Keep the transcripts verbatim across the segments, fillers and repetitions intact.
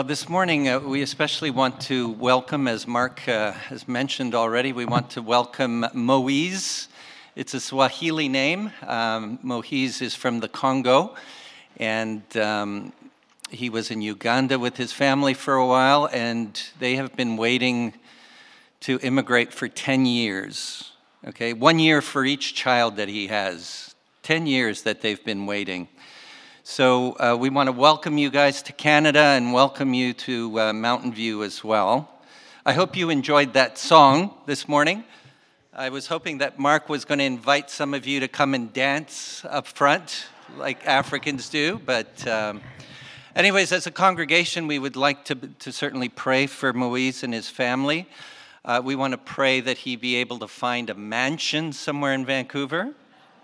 This morning, uh, we especially want to welcome, as Mark uh, has mentioned already, we want to welcome Moise. It's a Swahili name. Um, Moise is from the Congo, and um, he was in Uganda with his family for a while, and they have been waiting to immigrate for ten years. Okay, one year for each child that he has. ten years that they've been waiting. So uh, we want to welcome you guys to Canada and welcome you to uh, Mountain View as well. I hope you enjoyed that song this morning. I was hoping that Mark was going to invite some of you to come and dance up front like Africans do. But um, anyways, as a congregation, we would like to, to certainly pray for Moise and his family. Uh, we want to pray that he be able to find a mansion somewhere in Vancouver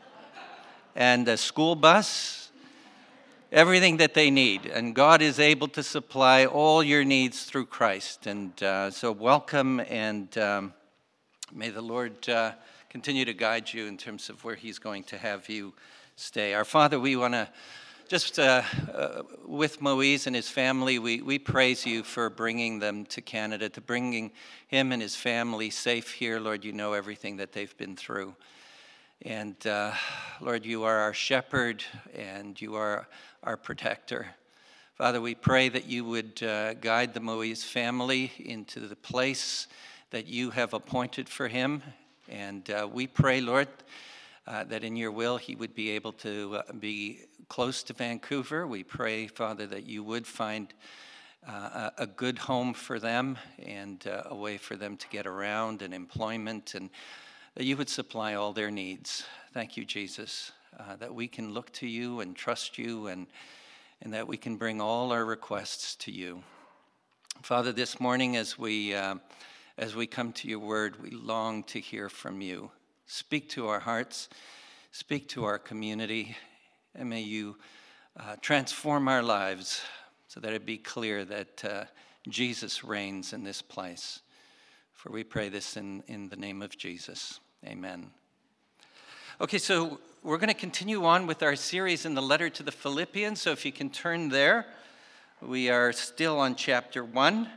and a school bus. Everything that they need, and God is able to supply all your needs through Christ. And uh, so welcome, and um, may the Lord uh, continue to guide you in terms of where he's going to have you stay. Our Father, we want to just, uh, uh, with Moise and his family, we, we praise you for bringing them to Canada, to bringing him and his family safe here. Lord, you know everything that they've been through. And uh, Lord, you are our shepherd, and you are our protector. Father, we pray that you would uh, guide the Moise family into the place that you have appointed for him. And uh, we pray, Lord, uh, that in your will he would be able to uh, be close to Vancouver. We pray, Father, that you would find uh, a good home for them and uh, a way for them to get around and employment, and that you would supply all their needs. Thank you, Jesus, uh, that we can look to you and trust you, and, and that we can bring all our requests to you. Father, this morning as we, uh, as we come to your word, we long to hear from you. Speak to our hearts, speak to our community, and may you uh, transform our lives so that it be clear that uh, Jesus reigns in this place. For we pray this in, in the name of Jesus. Amen. Okay, so we're going to continue on with our series in the letter to the Philippians. So if you can turn there, we are still on chapter one.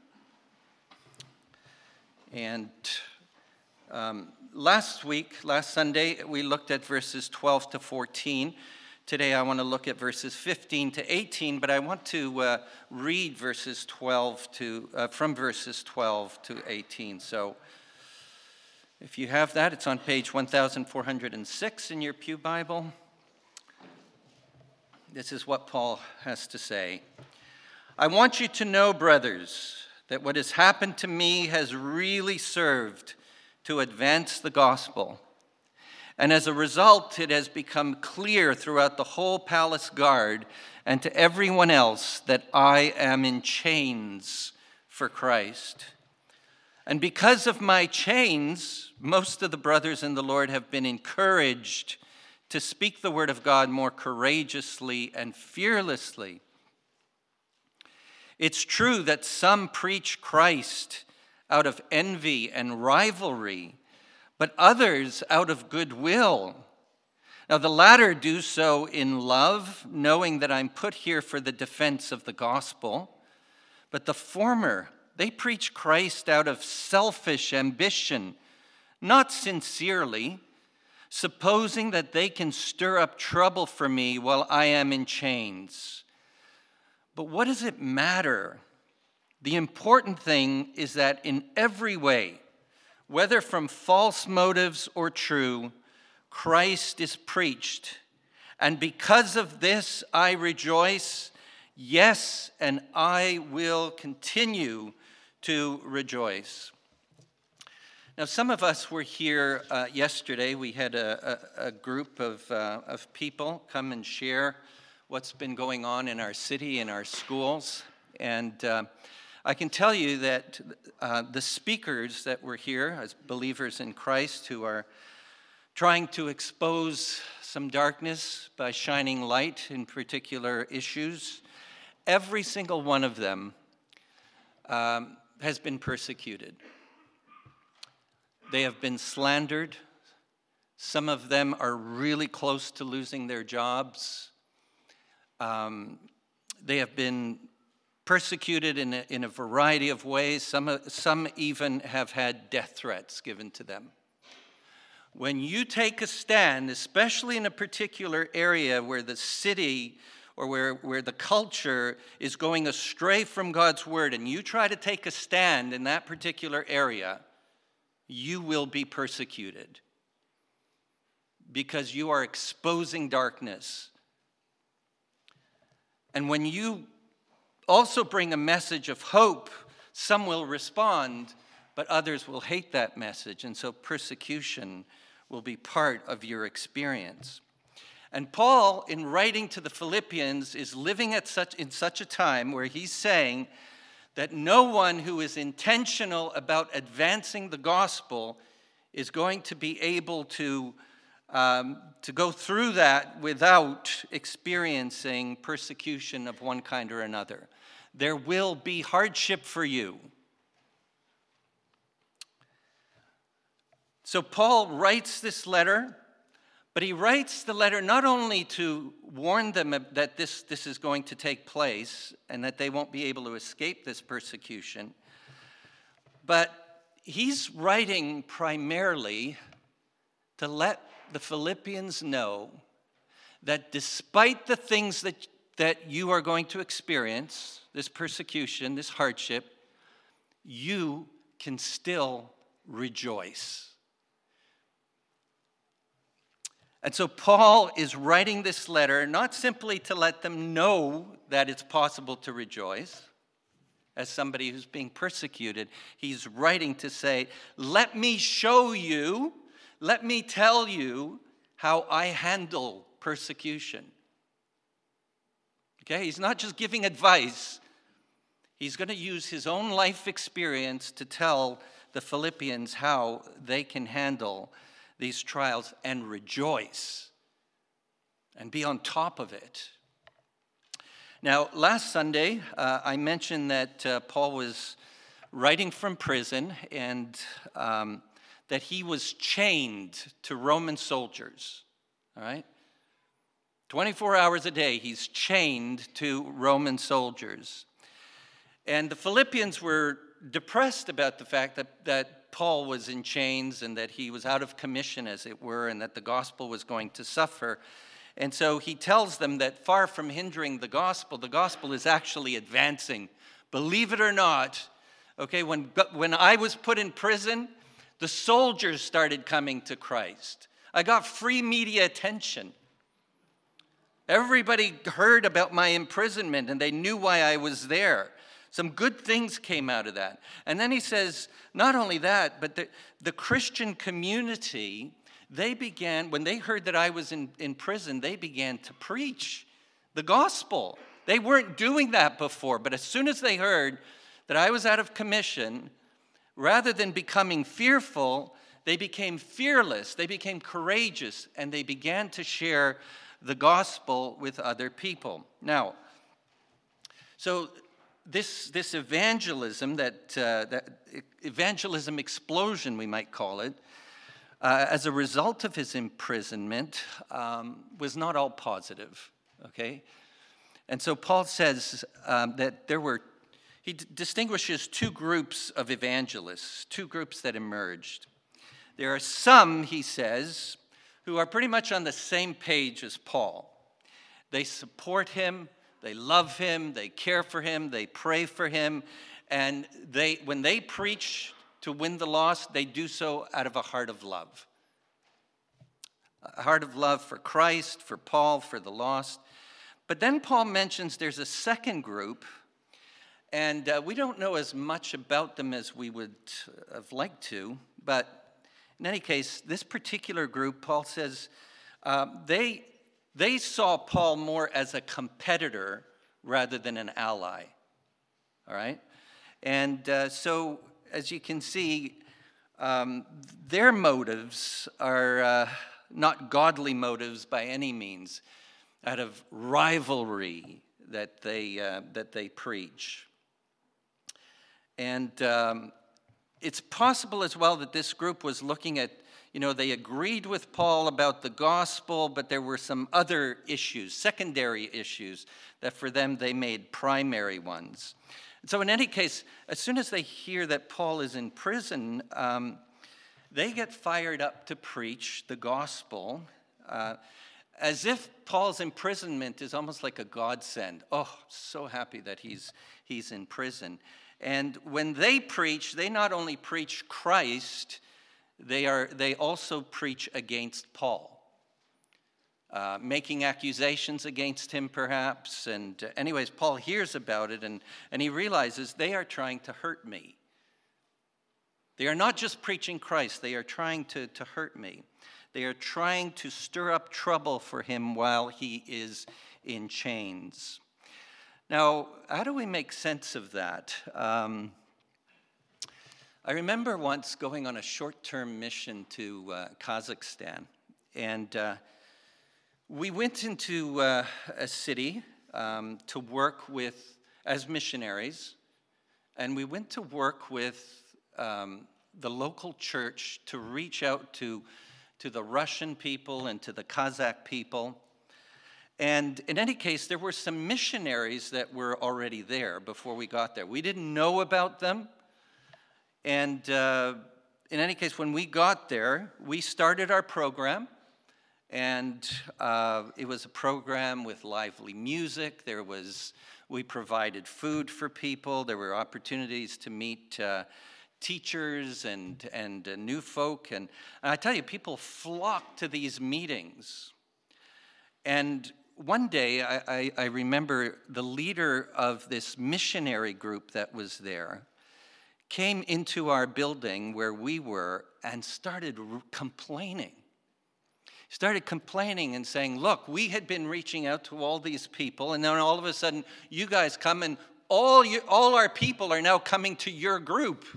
And um, last week, last Sunday, we looked at verses twelve to fourteen. Today I want to look at verses fifteen to eighteen, but I want to uh, read verses twelve to uh, from verses twelve to eighteen. So if you have that, it's on page one thousand four hundred six in your Pew Bible. This is what Paul has to say. I want you to know, brothers, that what has happened to me has really served to advance the gospel. And as a result, it has become clear throughout the whole palace guard and to everyone else that I am in chains for Christ. And because of my chains, most of the brothers in the Lord have been encouraged to speak the word of God more courageously and fearlessly. It's true that some preach Christ out of envy and rivalry, but others out of goodwill. Now the latter do so in love, knowing that I'm put here for the defense of the gospel. But the former, they preach Christ out of selfish ambition, not sincerely, supposing that they can stir up trouble for me while I am in chains. But what does it matter? The important thing is that in every way, whether from false motives or true, Christ is preached. And because of this, I rejoice. Yes, and I will continue to rejoice. Now, some of us were here uh, yesterday. We had a, a, a group of, uh, of people come and share what's been going on in our city, in our schools. And uh, I can tell you that uh, the speakers that were here as believers in Christ who are trying to expose some darkness by shining light in particular issues, every single one of them um, has been persecuted. They have been slandered. Some of them are really close to losing their jobs. Um, they have been persecuted in a, in a variety of ways. Some, some even have had death threats given to them. When you take a stand, especially in a particular area where the city or where, where the culture is going astray from God's word, and you try to take a stand in that particular area, you will be persecuted because you are exposing darkness. And when you also bring a message of hope, some will respond, but others will hate that message. And so persecution will be part of your experience. And Paul, in writing to the Philippians, is living at such in such a time where he's saying that no one who is intentional about advancing the gospel is going to be able to, um, to go through that without experiencing persecution of one kind or another. There will be hardship for you. So Paul writes this letter, but he writes the letter not only to warn them that this, this is going to take place and that they won't be able to escape this persecution, but he's writing primarily to let the Philippians know that despite the things that, that you are going to experience, this persecution, this hardship, you can still rejoice. And so Paul is writing this letter not simply to let them know that it's possible to rejoice as somebody who's being persecuted. He's writing to say, let me show you, let me tell you how I handle persecution. Okay, he's not just giving advice. He's going to use his own life experience to tell the Philippians how they can handle these trials and rejoice and be on top of it. Now, last Sunday, uh, I mentioned that uh, Paul was writing from prison and um, that he was chained to Roman soldiers, all right? twenty-four hours a day, he's chained to Roman soldiers. And the Philippians were depressed about the fact that, that Paul was in chains and that he was out of commission, as it were, and that the gospel was going to suffer. And so he tells them that far from hindering the gospel, the gospel is actually advancing. Believe it or not, okay, when, when I was put in prison, the soldiers started coming to Christ. I got free media attention. Everybody heard about my imprisonment and they knew why I was there. Some good things came out of that. And then he says, not only that, but the, the Christian community, they began, when they heard that I was in, in prison, they began to preach the gospel. They weren't doing that before, but as soon as they heard that I was out of commission, rather than becoming fearful, they became fearless, they became courageous, and they began to share the gospel with other people. Now, so This, this evangelism, that, uh, that evangelism explosion, we might call it, uh, as a result of his imprisonment, um, was not all positive, okay? And so Paul says um, that there were, he d- distinguishes two groups of evangelists, two groups that emerged. There are some, he says, who are pretty much on the same page as Paul. They support him. They love him, they care for him, they pray for him, and they, when they preach to win the lost, they do so out of a heart of love. A heart of love for Christ, for Paul, for the lost. But then Paul mentions there's a second group, and uh, we don't know as much about them as we would have liked to, but in any case, this particular group, Paul says, uh, they... They saw Paul more as a competitor rather than an ally, all right? And uh, so, as you can see, um, their motives are uh, not godly motives by any means, out of rivalry that they, uh, that they preach. And um, it's possible as well that this group was looking at, you know, they agreed with Paul about the gospel, but there were some other issues, secondary issues, that for them they made primary ones. And so in any case, as soon as they hear that Paul is in prison, um, they get fired up to preach the gospel, uh, as if Paul's imprisonment is almost like a godsend. Oh, so happy that he's he's in prison. And when they preach, they not only preach Christ, they are they also preach against Paul, uh, making accusations against him perhaps. And uh, anyways, Paul hears about it, and, and he realizes they are trying to hurt me. They are not just preaching Christ, they are trying to, to hurt me. They are trying to stir up trouble for him while he is in chains. Now, how do we make sense of that? Um, I remember once going on a short-term mission to uh, Kazakhstan, and uh, we went into uh, a city um, to work with, as missionaries, and we went to work with um, the local church to reach out to to the Russian people and to the Kazakh people. And in any case, there were some missionaries that were already there before we got there. We didn't know about them. And uh, in any case, when we got there, we started our program. And uh, it was a program with lively music. There was, we provided food for people. There were opportunities to meet uh, teachers and, and uh, new folk. And, and I tell you, people flocked to these meetings. And one day, I, I, I remember the leader of this missionary group that was there came into our building where we were and started r- complaining. Started complaining and saying, look, we had been reaching out to all these people, and then all of a sudden, you guys come, and all, you, all our people are now coming to your group.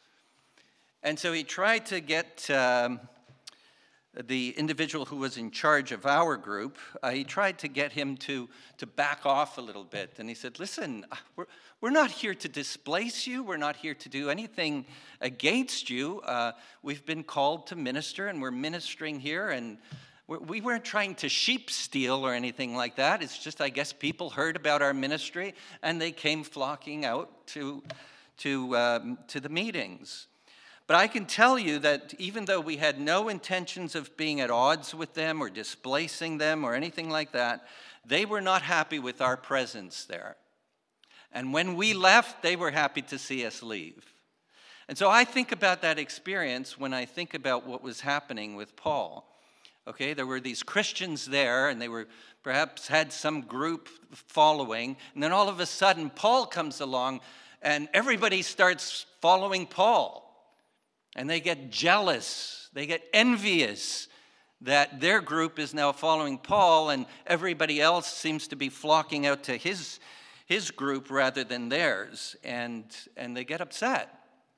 And so he tried to get um, the individual who was in charge of our group, uh, he tried to get him to, to back off a little bit. And he said, listen, we're, we're not here to displace you. We're not here to do anything against you. Uh, we've been called to minister, and we're ministering here. And we're, we weren't trying to sheep steal or anything like that. It's just, I guess, people heard about our ministry, and they came flocking out to, to, um, to the meetings. But I can tell you that even though we had no intentions of being at odds with them or displacing them or anything like that, they were not happy with our presence there. And when we left, they were happy to see us leave. And so I think about that experience when I think about what was happening with Paul. Okay, there were these Christians there, and they were perhaps had some group following, and then all of a sudden Paul comes along, and everybody starts following Paul. And they get jealous, they get envious that their group is now following Paul and everybody else seems to be flocking out to his, his group rather than theirs, and, and they get upset.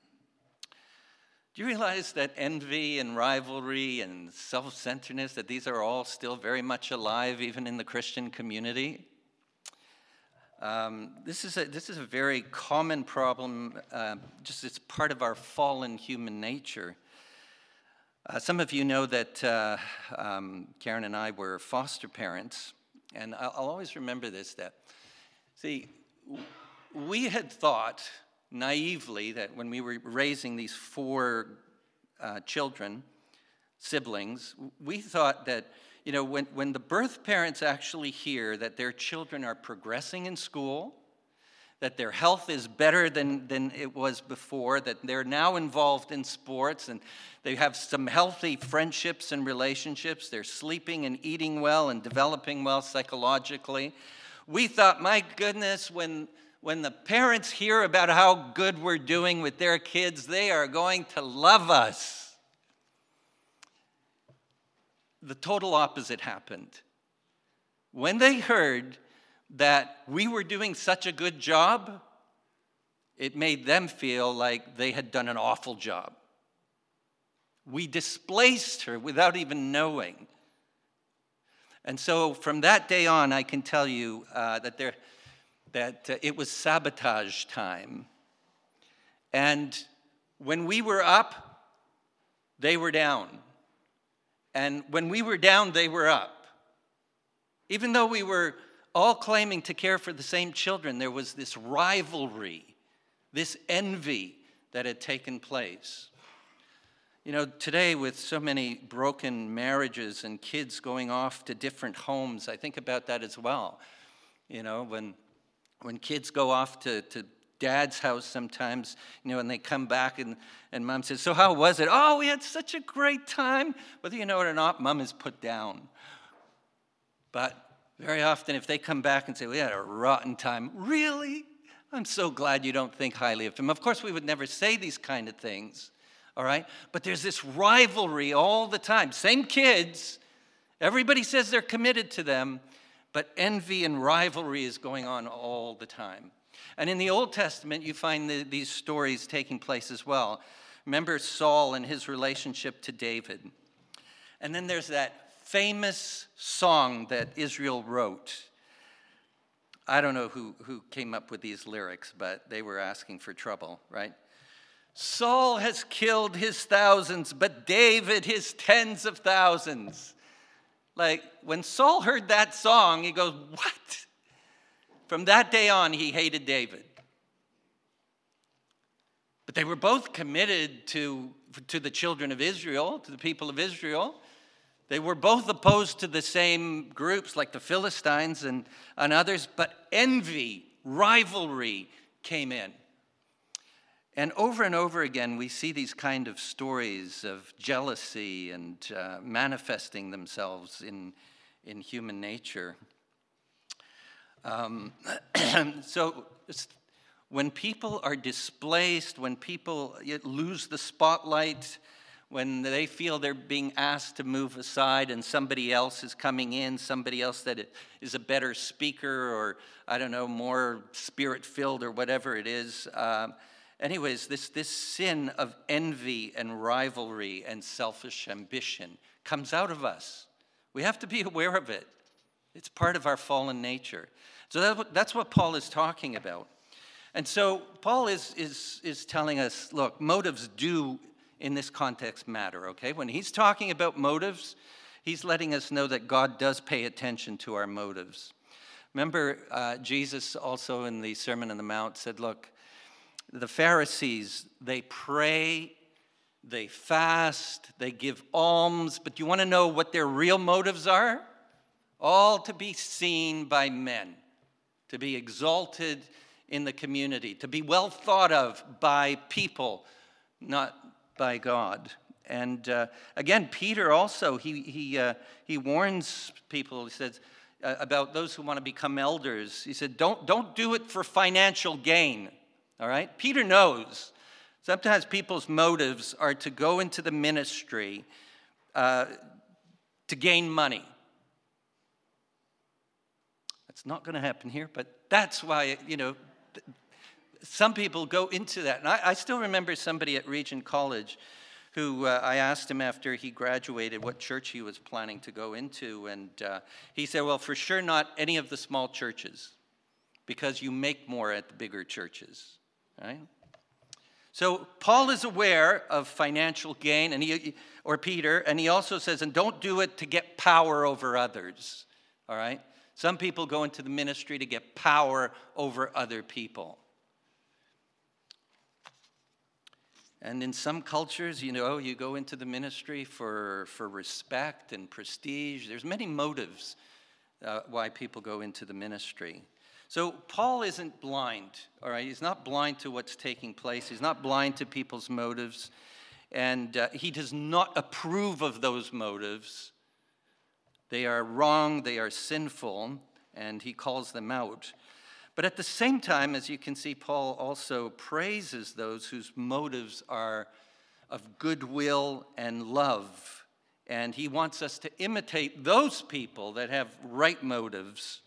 Do you realize that envy and rivalry and self-centeredness, that these are all still very much alive even in the Christian community? Um, this is a this is a very common problem. Uh, just it's part of our fallen human nature. Uh, some of you know that uh, um, Karen and I were foster parents, and I'll, I'll always remember this. That see, we had thought naively that when we were raising these four uh, children, siblings, we thought that. You know, when, when the birth parents actually hear that their children are progressing in school, that their health is better than, than it was before, that they're now involved in sports, and they have some healthy friendships and relationships, they're sleeping and eating well and developing well psychologically, we thought, my goodness, when, when the parents hear about how good we're doing with their kids, they are going to love us. The total opposite happened. When they heard that we were doing such a good job, it made them feel like they had done an awful job. We displaced her without even knowing. And so from that day on, I can tell you uh, that, there, that uh, it was sabotage time. And when we were up, they were down. And when we were down, they were up. Even though we were all claiming to care for the same children, there was this rivalry, this envy that had taken place. You know, today with so many broken marriages and kids going off to different homes, I think about that as well. You know, when when kids go off to, to dad's house sometimes, you know, and they come back and, and mom says, so how was it? Oh, we had such a great time. Whether you know it or not, mom is put down. But very often if they come back and say, we had a rotten time, really? I'm so glad you don't think highly of him. Of course, we would never say these kind of things. All right? But there's this rivalry all the time. Same kids. Everybody says they're committed to them, but envy and rivalry is going on all the time. And in the Old Testament, you find the, these stories taking place as well. Remember Saul and his relationship to David. And then there's that famous song that Israel wrote. I don't know who, who came up with these lyrics, but they were asking for trouble, right? Saul has killed his thousands, but David his tens of thousands. Like, when Saul heard that song, he goes, what? From that day on, he hated David. But they were both committed to, to the children of Israel, to the people of Israel. They were both opposed to the same groups, like the Philistines and, and others, but envy, rivalry came in. And over and over again, we see these kind of stories of jealousy and uh, manifesting themselves in, in human nature. Um, so when people are displaced, when people lose the spotlight, when they feel they're being asked to move aside and somebody else is coming in, somebody else that is a better speaker or, I don't know, more spirit-filled or whatever it is, uh, Anyways, this, this sin of envy and rivalry and selfish ambition comes out of us. We have to be aware of it. It's part of our fallen nature. So that, that's what Paul is talking about. And so Paul is, is, is telling us, look, motives do, in this context, matter, okay? When he's talking about motives, he's letting us know that God does pay attention to our motives. Remember, uh, Jesus also in the Sermon on the Mount said, look, the Pharisees, they pray, they fast, they give alms, but do you want to know what their real motives are? All to be seen by men, to be exalted in the community, to be well thought of by people, not by God. And uh, again, Peter also, he he uh, he warns people, he says, uh, about those who want to become elders. He said, don't, don't do it for financial gain. All right? Peter knows sometimes people's motives are to go into the ministry uh, to gain money. That's not going to happen here, but that's why, you know, th- some people go into that. And I, I still remember somebody at Regent College who uh, I asked him after he graduated what church he was planning to go into. And uh, he said, well, for sure not any of the small churches, because you make more at the bigger churches. Right? So Paul is aware of financial gain, and he, or Peter, and he also says, and don't do it to get power over others. All right? Some people go into the ministry to get power over other people. And in some cultures, you know, you go into the ministry for, for respect and prestige. There's many motives uh, why people go into the ministry. So Paul isn't blind, all right? He's not blind to what's taking place. He's not blind to people's motives. And uh, he does not approve of those motives. They are wrong, they are sinful, and he calls them out. But at the same time, as you can see, Paul also praises those whose motives are of goodwill and love. And he wants us to imitate those people that have right motives.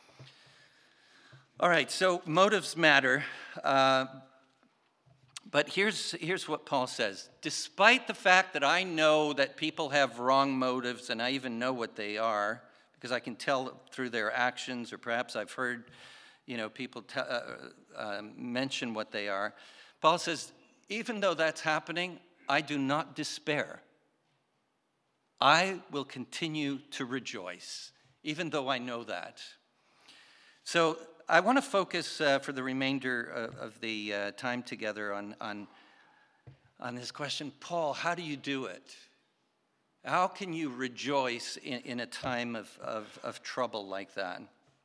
All right, so motives matter, uh, but here's, here's what Paul says. Despite the fact that I know that people have wrong motives, and I even know what they are, because I can tell through their actions, or perhaps I've heard, you know, people t- uh, uh, mention what they are, Paul says, even though that's happening, I do not despair. I will continue to rejoice, even though I know that. So I want to focus uh, for the remainder of, of the uh, time together on, on, on this question. Paul, how do you do it? How can you rejoice in, in a time of, of, of trouble like that?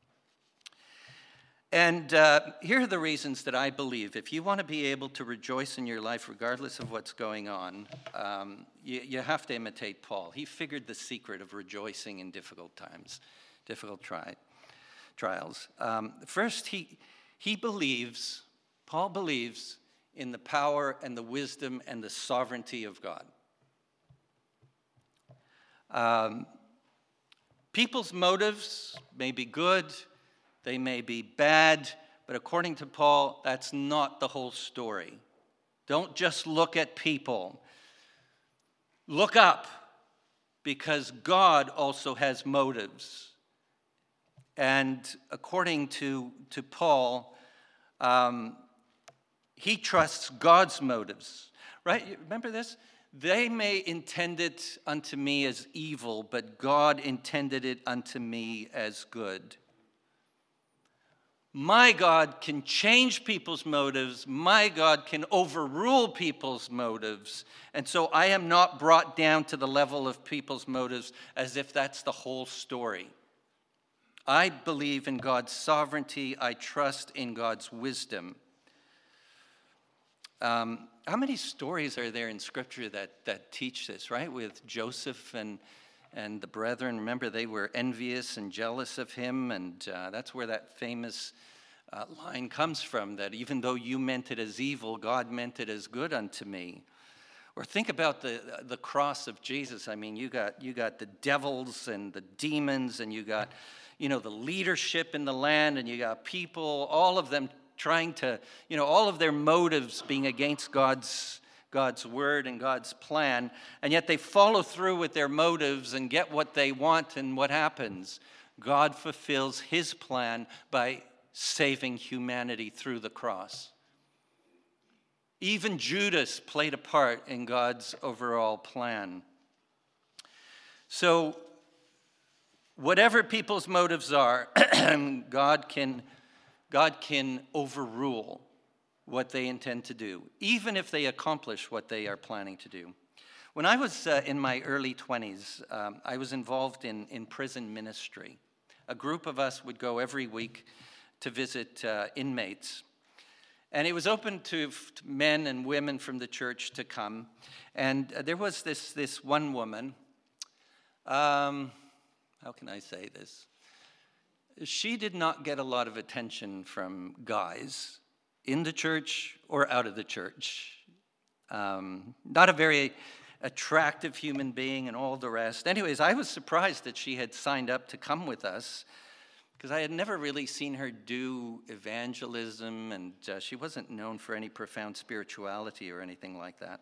And uh, here are the reasons that I believe. If you want to be able to rejoice in your life regardless of what's going on, um, you, you have to imitate Paul. He figured the secret of rejoicing in difficult times, difficult tri- trials. Um, first, he, he believes, Paul believes in the power and the wisdom and the sovereignty of God. Um, people's motives may be good, they may be bad, but according to Paul, that's not the whole story. Don't just look at people. Look up, because God also has motives. And according to, to Paul, um, he trusts God's motives, right? Remember this? They may intend it unto me as evil, but God intended it unto me as good. My God can change people's motives. My God can overrule people's motives. And so I am not brought down to the level of people's motives as if that's the whole story. I believe in God's sovereignty. I trust in God's wisdom. Um, how many stories are there in Scripture that, that teach this, right? With Joseph and, and the brethren. Remember, they were envious and jealous of him, and uh, that's where that famous uh, line comes from, that even though you meant it as evil, God meant it as good unto me. Or think about the, the cross of Jesus. I mean, you got, you got the devils and the demons, and you got, you know, the leadership in the land, and you got people, all of them trying to, you know, all of their motives being against God's God's word and God's plan, and yet they follow through with their motives and get what they want, and what happens? God fulfills his plan by saving humanity through the cross. Even Judas played a part in God's overall plan. So, whatever people's motives are, God can God can overrule what they intend to do, even if they accomplish what they are planning to do. When I was uh, in my early twenties, um, I was involved in, in prison ministry. A group of us would go every week to visit uh, inmates. And it was open to f- men and women from the church to come. And uh, there was this, this one woman, um, how can I say this? She did not get a lot of attention from guys in the church or out of the church. Um, not a very attractive human being and all the rest. Anyways, I was surprised that she had signed up to come with us, because I had never really seen her do evangelism, and uh, she wasn't known for any profound spirituality or anything like that.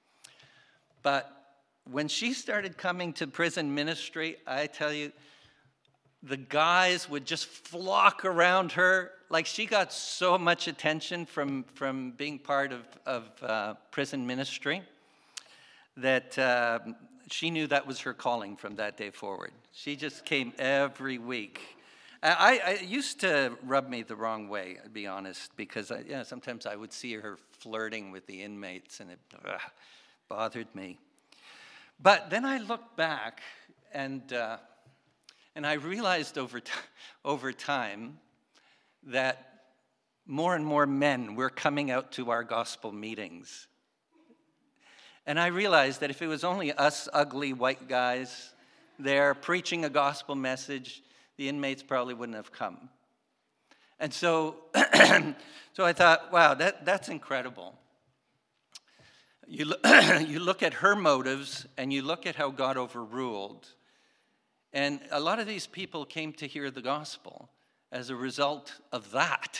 But when she started coming to prison ministry, I tell you, the guys would just flock around her. Like, she got so much attention from, from being part of, of uh, prison ministry that uh, she knew that was her calling from that day forward. She just came every week. I, I it used to rub me the wrong way, to be honest, because I, you know, sometimes I would see her flirting with the inmates, and it ugh, bothered me. But then I looked back, and uh, and I realized over t- over time that more and more men were coming out to our gospel meetings. And I realized that if it was only us ugly white guys there preaching a gospel message, the inmates probably wouldn't have come. And so, so I thought, wow, that, that's incredible. You, lo- you look at her motives, and you look at how God overruled. And a lot of these people came to hear the gospel as a result of that.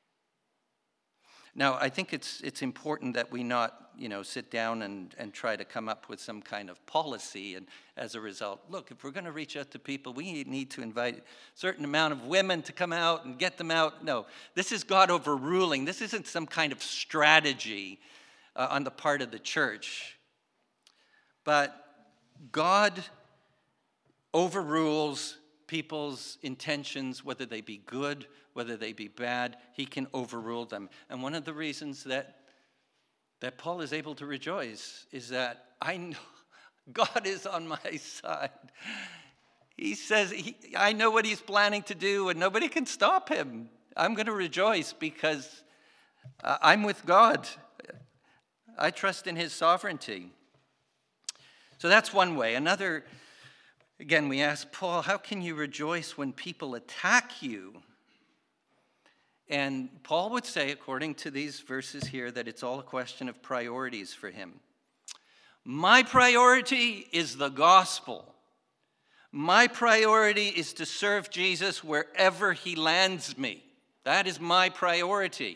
Now, I think it's it's important that we not, you know, sit down and, and try to come up with some kind of policy, and as a result, look, if we're going to reach out to people, we need to invite a certain amount of women to come out and get them out. No, this is God overruling. This isn't some kind of strategy uh, on the part of the church. But God overrules people's intentions, whether they be good, whether they be bad. He can overrule them. And one of the reasons that that Paul is able to rejoice is that I know God is on my side. He says, he, I know what he's planning to do, and nobody can stop him. I'm going to rejoice because uh, I'm with God. I trust in his sovereignty. So that's one way. Another, again, we ask Paul, how can you rejoice when people attack you? And Paul would say, according to these verses here, that it's all a question of priorities for him. My priority is the gospel. My priority is to serve Jesus wherever he lands me. That is my priority.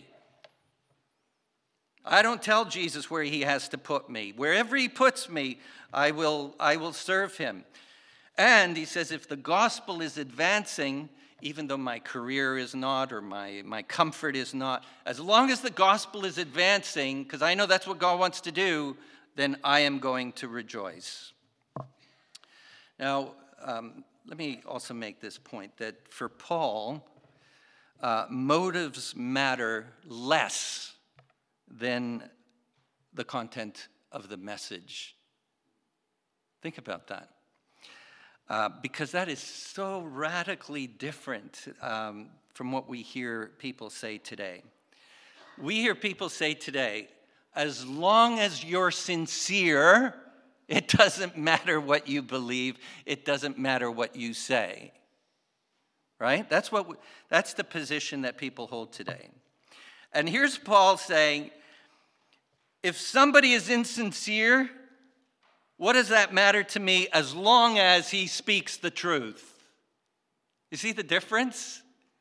I don't tell Jesus where he has to put me. Wherever he puts me, I will, I will serve him. And he says, if the gospel is advancing, even though my career is not, or my, my comfort is not, as long as the gospel is advancing, because I know that's what God wants to do, then I am going to rejoice. Now, um, let me also make this point, that for Paul, uh, motives matter less than the content of the message. Think about that. Uh, because that is so radically different um, from what we hear people say today. We hear people say today, as long as you're sincere, it doesn't matter what you believe, it doesn't matter what you say. Right? That's what we, that's the position that people hold today. And here's Paul saying, if somebody is insincere, what does that matter to me as long as he speaks the truth? You see the difference?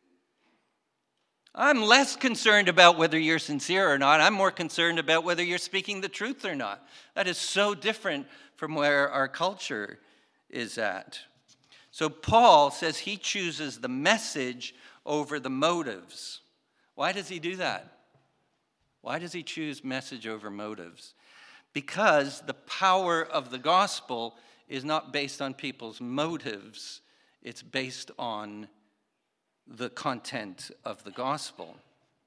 I'm less concerned about whether you're sincere or not. I'm more concerned about whether you're speaking the truth or not. That is so different from where our culture is at. So Paul says he chooses the message over the motives. Why does he do that? Why does he choose message over motives? Because the power of the gospel is not based on people's motives. It's based on the content of the gospel.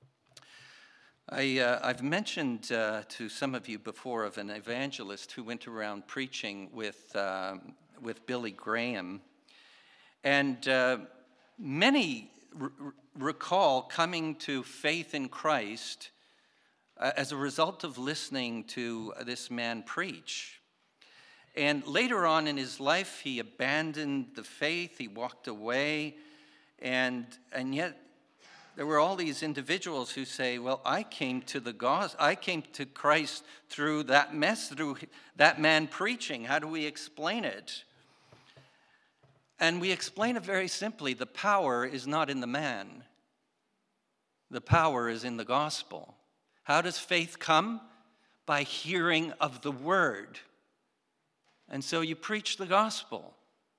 I, uh, I've mentioned uh, to some of you before of an evangelist who went around preaching with, uh, with Billy Graham. And uh, many r- recall coming to faith in Christ uh, as a result of listening to this man preach. And later on in his life, he abandoned the faith, he walked away, and and yet there were all these individuals who say, well, I came to the gospel, I came to Christ through that mess, through that man preaching. How do we explain it? And we explain it very simply. The power is not in the man. The power is in the gospel. How does faith come? By hearing of the word. And so you preach the gospel.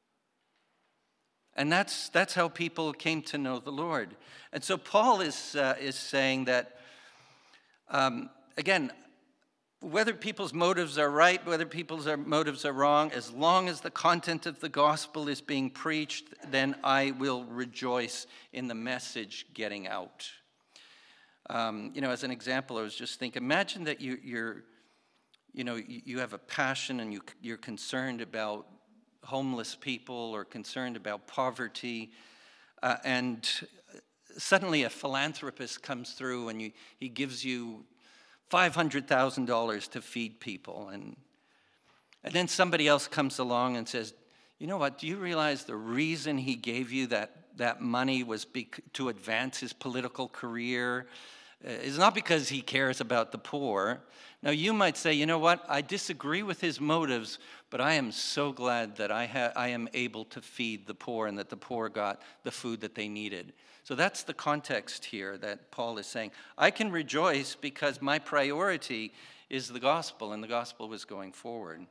And that's that's how people came to know the Lord. And so Paul is uh, is saying that, um, again, whether people's motives are right, whether people's motives are wrong, as long as the content of the gospel is being preached, then I will rejoice in the message getting out. Um, you know, as an example, I was just thinking, imagine that you, you're, you know, you, you have a passion and you, you're concerned about homeless people or concerned about poverty, uh, and suddenly a philanthropist comes through and you, he gives you five hundred thousand dollars to feed people. And, and then somebody else comes along and says, you know what, do you realize the reason he gave you that, that money was bec- to advance his political career? Uh, it's not because he cares about the poor. Now, you might say, you know what, I disagree with his motives, but I am so glad that I, ha- I am able to feed the poor and that the poor got the food that they needed. So that's the context here that Paul is saying. I can rejoice because my priority is the gospel, and the gospel was going forward.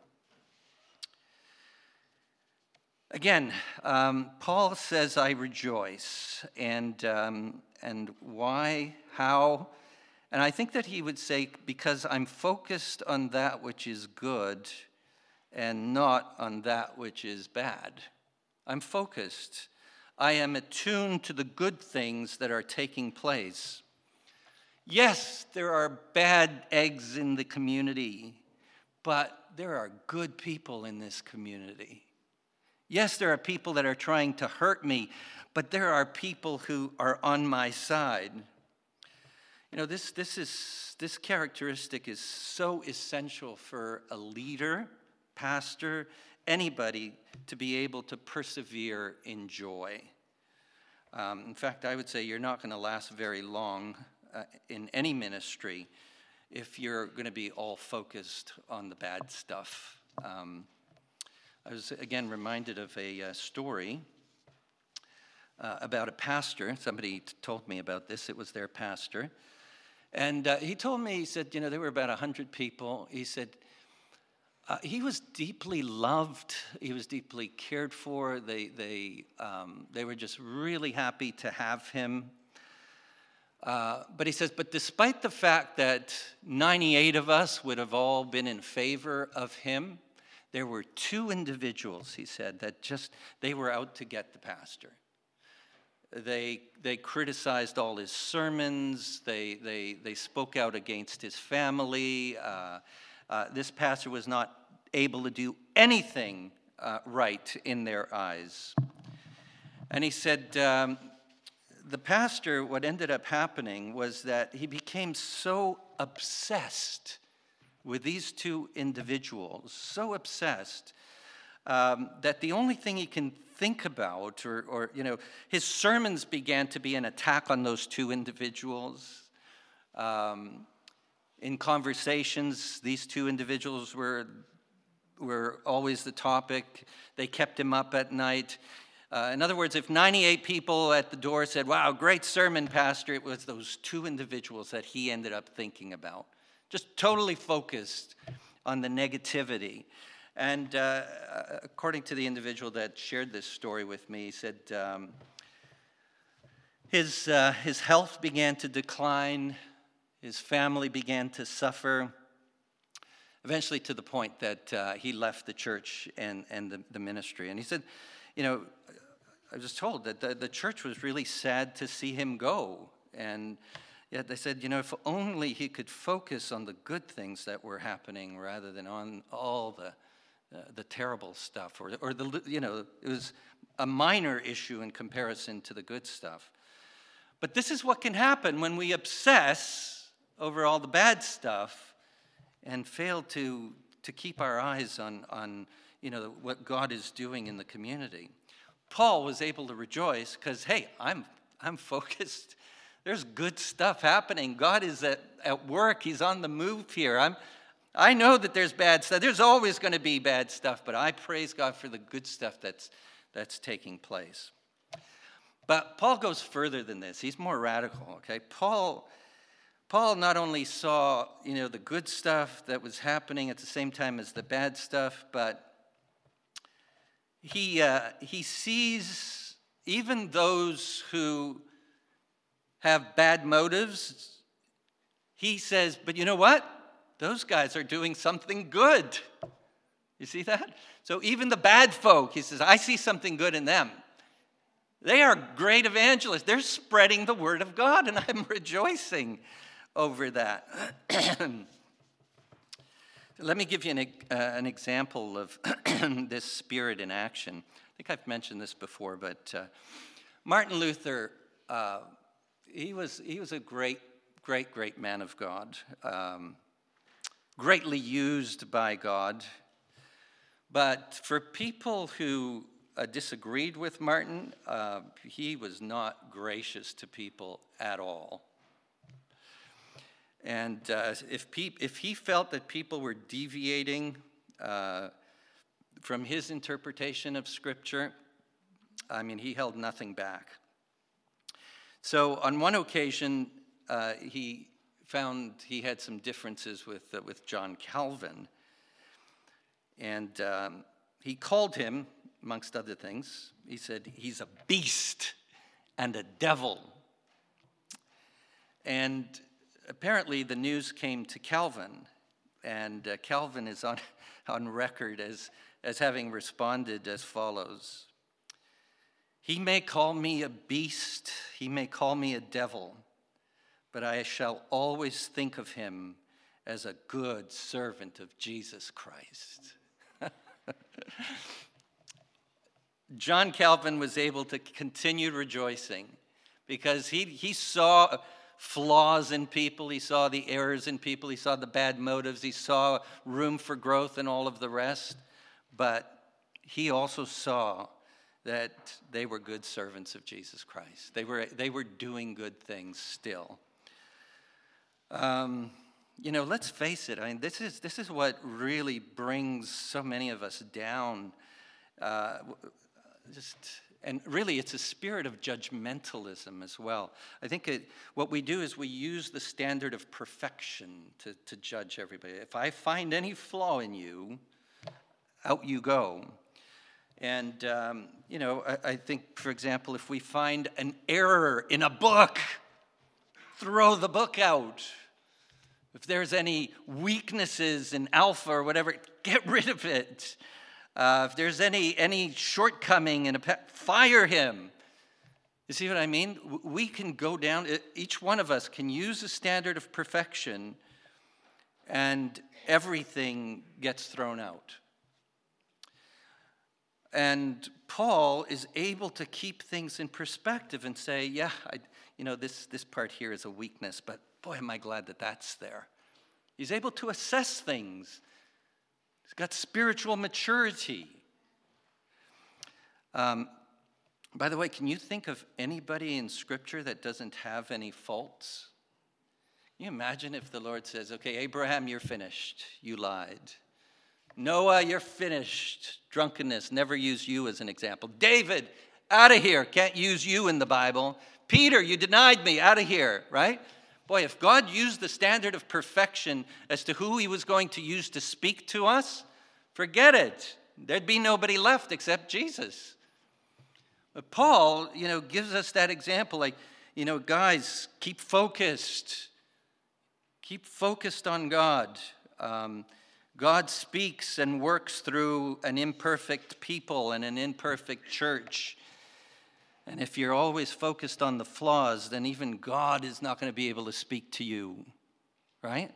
Again, um, Paul says, I rejoice. And, um, and why, how? And I think that he would say, because I'm focused on that which is good and not on that which is bad. I'm focused. I am attuned to the good things that are taking place. Yes, there are bad eggs in the community, but there are good people in this community. Yes, there are people that are trying to hurt me, but there are people who are on my side. You know, this, this, is, this characteristic is so essential for a leader, pastor, anybody to be able to persevere in joy. Um, in fact, I would say you're not going to last very long uh, in any ministry if you're going to be all focused on the bad stuff. Um, I was, again, reminded of a uh, story uh, about a pastor. Somebody t- told me about this. It was their pastor. And uh, he told me, he said, you know, there were about one hundred people. He said, Uh, he was deeply loved. He was deeply cared for. They they um, they were just really happy to have him. Uh, but he says, but despite the fact that ninety-eight of us would have all been in favor of him, there were two individuals, he said, that just, they were out to get the pastor. They they criticized all his sermons. They they they spoke out against his family. Uh, uh, this pastor was not able to do anything uh, right in their eyes. And he said, um, the pastor, what ended up happening was that he became so obsessed with these two individuals, so obsessed, um, that the only thing he can think about, or, or, you know, his sermons began to be an attack on those two individuals. Um, in conversations, these two individuals were were always the topic. They kept him up at night. Uh, in other words, if ninety-eight people at the door said, wow, great sermon, Pastor, it was those two individuals that he ended up thinking about. Just totally focused on the negativity. And uh, according to the individual that shared this story with me, he said um, his, uh, his health began to decline, his family began to suffer, eventually to the point that uh, he left the church and, and the, the ministry. And he said, you know, I was told that the, the church was really sad to see him go. And yet they said, you know, if only he could focus on the good things that were happening rather than on all the uh, the terrible stuff. Or, or the you know, it was a minor issue in comparison to the good stuff. But this is what can happen when we obsess over all the bad stuff and fail to to keep our eyes on, on you know, what God is doing in the community. Paul was able to rejoice because, hey, I'm I'm focused. There's good stuff happening. God is at, at work. He's on the move here. I'm I know that there's bad stuff. There's always going to be bad stuff, but I praise God for the good stuff that's that's taking place. But Paul goes further than this. He's more radical, okay? Paul Paul not only saw, you know, the good stuff that was happening at the same time as the bad stuff, but he uh, he sees even those who have bad motives. He says, but you know what? Those guys are doing something good. You see that? So even the bad folk, he says, I see something good in them. They are great evangelists. They're spreading the word of God, and I'm rejoicing over that. Let me give you an, uh, an example of this spirit in action. I think I've mentioned this before, but uh, Martin Luther, uh, he was he was a great, great, great man of God, um, greatly used by God. But for people who uh, disagreed with Martin, uh, he was not gracious to people at all. And uh, if, pe- if he felt that people were deviating uh, from his interpretation of Scripture, I mean, he held nothing back. So on one occasion, uh, he found he had some differences with, uh, with John Calvin. And um, he called him, amongst other things, he said, he's a beast and a devil. And apparently, the news came to Calvin, and uh, Calvin is on, on record as, as having responded as follows. He may call me a beast, he may call me a devil, but I shall always think of him as a good servant of Jesus Christ. John Calvin was able to continue rejoicing because he, he saw flaws in people, he saw the errors in people, he saw the bad motives, he saw room for growth and all of the rest, but he also saw that they were good servants of Jesus Christ. They were, they were doing good things still. Um, you know, let's face it, I mean, this is, this is what really brings so many of us down. Uh, just And really, it's a spirit of judgmentalism as well. I think it, what we do is we use the standard of perfection to, to judge everybody. If I find any flaw in you, out you go. And, um, you know, I, I think, for example, if we find an error in a book, throw the book out. If there's any weaknesses in Alpha or whatever, get rid of it. Uh, if there's any any shortcoming in a pet, fire him. You see what I mean? We can go down, each one of us can use a standard of perfection and everything gets thrown out. And Paul is able to keep things in perspective and say, yeah, I, you know, this, this part here is a weakness, but boy, am I glad that that's there. He's able to assess things. He's got spiritual maturity. Um, by the way, can you think of anybody in Scripture that doesn't have any faults? Can you imagine if the Lord says, okay, Abraham, you're finished. You lied. Noah, you're finished. Drunkenness, never use you as an example. David, out of here. Can't use you in the Bible. Peter, you denied me. Out of here, right? Boy, if God used the standard of perfection as to who he was going to use to speak to us, forget it. There'd be nobody left except Jesus. But Paul, you know, gives us that example. Like, you know, guys, keep focused. Keep focused on God. Um, God speaks and works through an imperfect people and an imperfect church. And if you're always focused on the flaws, then even God is not going to be able to speak to you, right?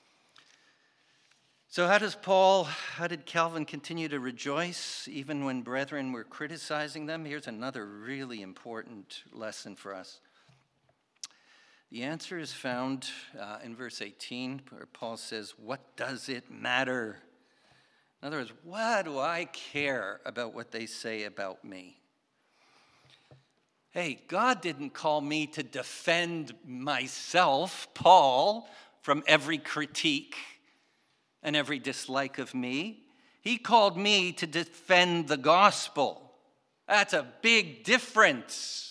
So how does Paul, how did Calvin continue to rejoice even when brethren were criticizing them? Here's another really important lesson for us. The answer is found uh, in verse eighteen, where Paul says, what does it matter? In other words, why do I care about what they say about me? Hey, God didn't call me to defend myself, Paul, from every critique and every dislike of me. He called me to defend the gospel. That's a big difference.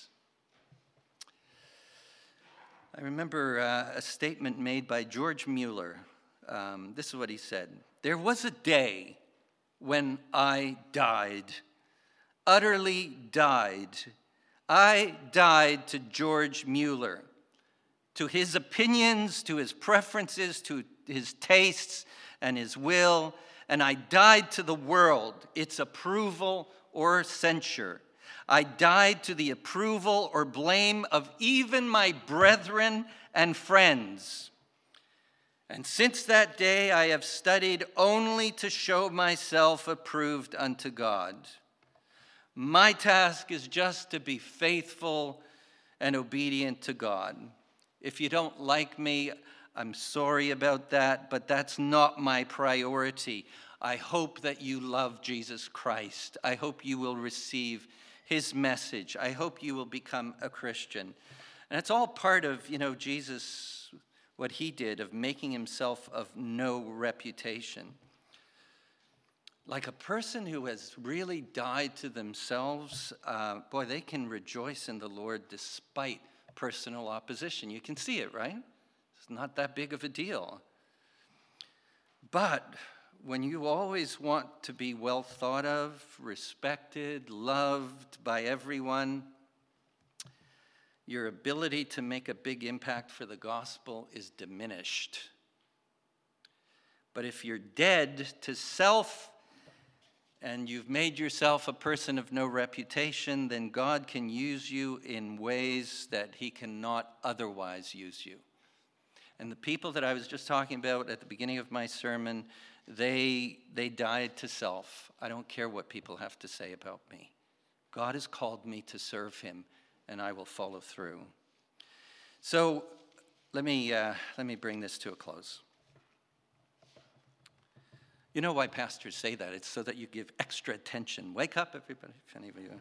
I remember uh, a statement made by George Mueller. Um, this is what he said. There was a day when I died, utterly died. I died to George Mueller, to his opinions, to his preferences, to his tastes and his will, and I died to the world, its approval or censure. I died to the approval or blame of even my brethren and friends. And since that day I have studied only to show myself approved unto God. My task is just to be faithful and obedient to God. If you don't like me, I'm sorry about that, but that's not my priority. I hope that you love Jesus Christ. I hope you will receive his message. I hope you will become a Christian. And it's all part of, you know, Jesus, what he did of making himself of no reputation. Like a person who has really died to themselves, uh, boy, they can rejoice in the Lord despite personal opposition. You can see it, right? It's not that big of a deal. But when you always want to be well thought of, respected, loved by everyone, your ability to make a big impact for the gospel is diminished. But if you're dead to self and you've made yourself a person of no reputation, then God can use you in ways that he cannot otherwise use you. And the people that I was just talking about at the beginning of my sermon, they, they died to self. I don't care what people have to say about me. God has called me to serve him, and I will follow through. So let me, uh, let me bring this to a close. You know why pastors say that? It's so that you give extra attention. Wake up, everybody, if any of you.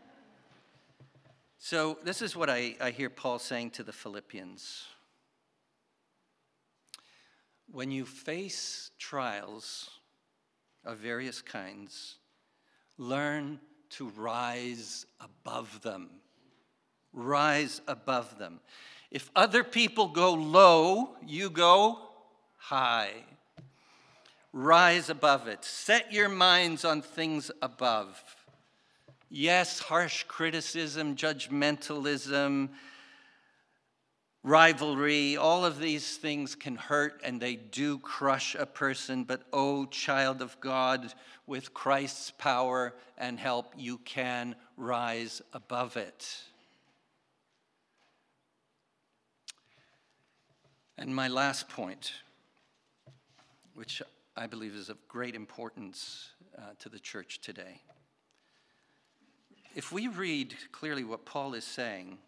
So this is what I, I hear Paul saying to the Philippians. When you face trials of various kinds, learn to rise above them. Rise above them. If other people go low, you go high. Rise above it. Set your minds on things above. Yes, harsh criticism, judgmentalism, rivalry, all of these things can hurt and they do crush a person. But oh, child of God, with Christ's power and help, you can rise above it. And my last point, which I believe is of great importance uh, to the church today. If we read clearly what Paul is saying,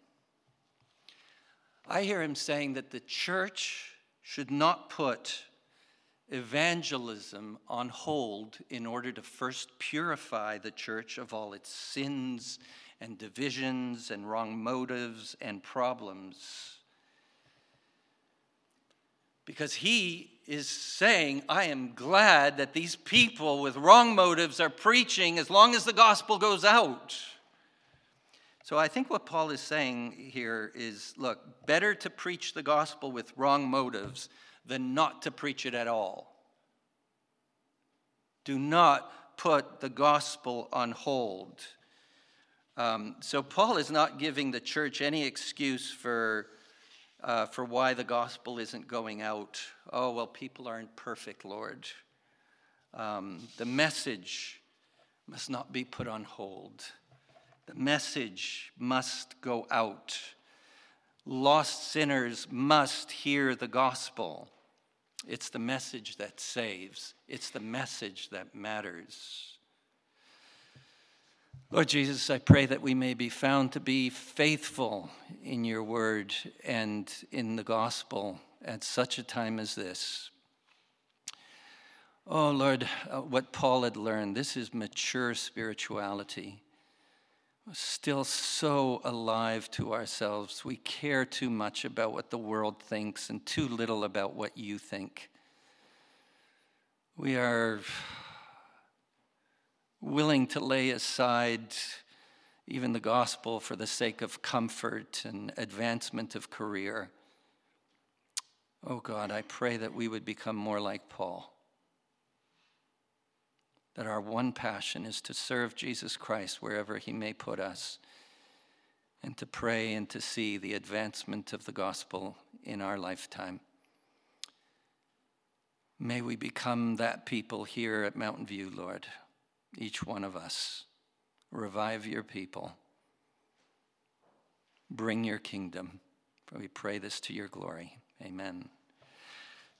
I hear him saying that the church should not put evangelism on hold in order to first purify the church of all its sins and divisions and wrong motives and problems. Because he is saying, I am glad that these people with wrong motives are preaching as long as the gospel goes out. So I think what Paul is saying here is, look, better to preach the gospel with wrong motives than not to preach it at all. Do not put the gospel on hold. Um, so Paul is not giving the church any excuse for Uh, for why the gospel isn't going out. Oh, well, people aren't perfect, Lord. Um, the message must not be put on hold. The message must go out. Lost sinners must hear the gospel. It's the message that saves. It's the message that matters. Lord Jesus, I pray that we may be found to be faithful in your word and in the gospel at such a time as this. Oh, Lord, uh, what Paul had learned, this is mature spirituality. Still so alive to ourselves. We care too much about what the world thinks and too little about what you think. We are willing to lay aside even the gospel for the sake of comfort and advancement of career. Oh God, I pray that we would become more like Paul. That our one passion is to serve Jesus Christ wherever he may put us, and to pray and to see the advancement of the gospel in our lifetime. May we become that people here at Mountain View, Lord. Each one of us. Revive your people. Bring your kingdom. For we pray this to your glory. Amen.